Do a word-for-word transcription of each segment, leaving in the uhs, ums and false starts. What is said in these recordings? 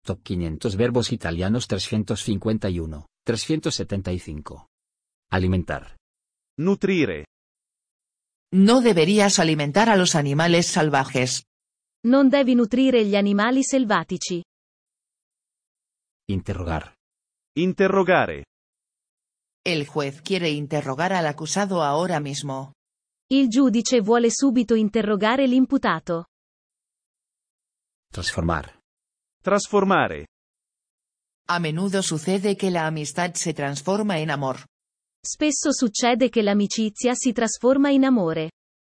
Top quinientos verbos italianos trescientos cincuenta y uno, trescientos setenta y cinco. Alimentar. Nutrire. No deberías alimentar a los animales salvajes. Non devi nutrire gli animali selvatici. Interrogar. Interrogare. El juez quiere interrogar al acusado ahora mismo. Il giudice vuole subito interrogare l'imputato. Trasformar. Trasformare. A menudo sucede que la amistad se transforma en amor. Spesso succede che l'amicizia si trasforma in amore.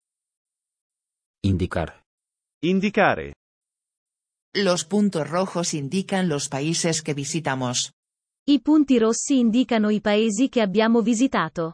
Indicar. Indicare. Los puntos rojos indican los países que visitamos. I punti rossi indicano i paesi che abbiamo visitato.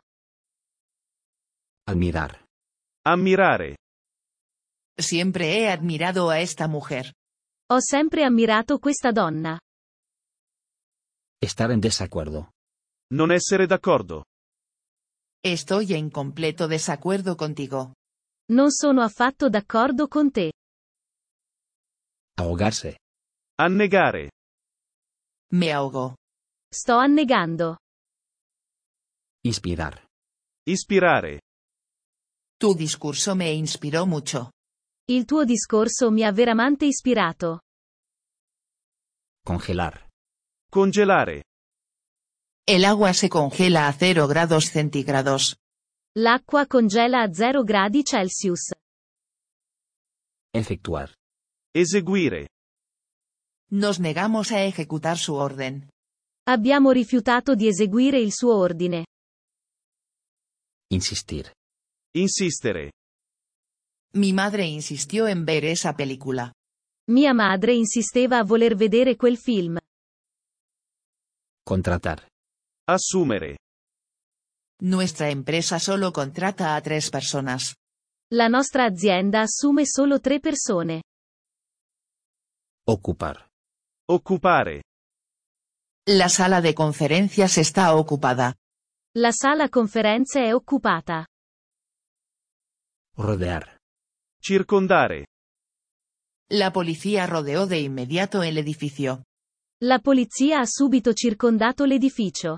Admirar. Ammirare. Siempre he admirado a esta mujer. Ho sempre ammirato questa donna. Estar en desacuerdo. Non essere d'accordo. Estoy en completo desacuerdo contigo. Non sono affatto d'accordo con te. Ahogarse. Annegare. Me ahogo. Sto annegando. Inspirar. Ispirare. Tu discurso me inspiró mucho. Il tuo discorso mi ha veramente ispirato. Congelar. Congelare. El agua se congela a cero grados centígrados. L'acqua congela a zero gradi Celsius. Efectuar. Eseguire. Nos negamos a ejecutar su orden. Abbiamo rifiutato di eseguire il suo ordine. Insistir. Insistere. Mi madre insistió en ver esa película. Mia madre insisteva a voler vedere quel film. Contratar. Assumere. Nuestra empresa solo contrata a tres personas. La nostra azienda assume solo tre persone. Ocupar. Occupare. La sala de conferencias está ocupada. La sala conferenze è occupata. Rodear. Circondare. La policía rodeó de inmediato el edificio. La polizia ha subito circondato l'edificio.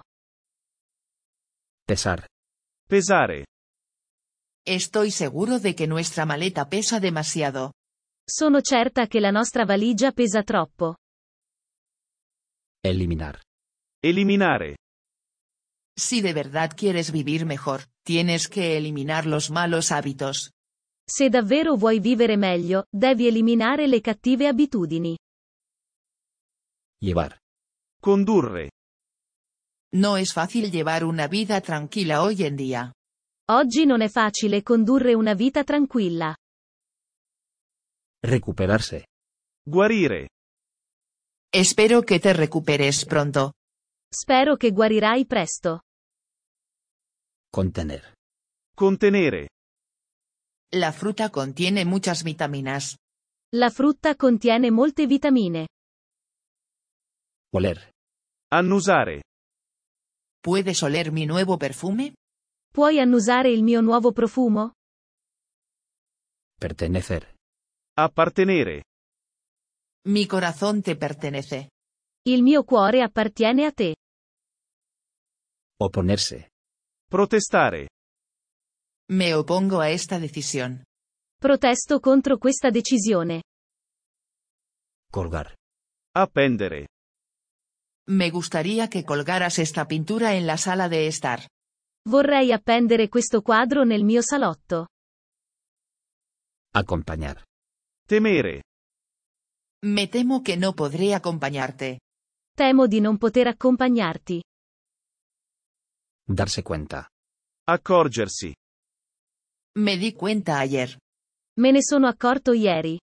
Pesar. Pesare. Estoy seguro de que nuestra maleta pesa demasiado. Sono certa che la nostra valigia pesa troppo. Eliminar. Eliminare. Si de verdad quieres vivir mejor, tienes que eliminar los malos hábitos. Se davvero vuoi vivere meglio, devi eliminare le cattive abitudini. Llevar. Condurre. No es fácil llevar una vida tranquila hoy en día. Oggi non è facile condurre una vita tranquilla. Recuperarse. Guarire. Espero que te recuperes pronto. Spero che guarirai presto. Contener. Contenere. La fruta contiene muchas vitaminas. La frutta contiene molte vitamine. Oler. Annusare. ¿Puedes oler mi nuevo perfume? Puoi annusare il mio nuovo profumo? Pertenecer. Appartenere. Mi corazón te pertenece. Il mio cuore appartiene a te. Oponerse. Protestare. Me opongo a esta decisión. Protesto contro questa decisione. Colgar. Appendere. Me gustaría que colgaras esta pintura en la sala de estar. Vorrei appendere questo quadro nel mio salotto. Acompañar. Temere. Me temo que no podré acompañarte. Temo di non poter accompagnarti. Darse cuenta. Accorgersi. Me di cuenta ayer. Me ne sono accorto ieri.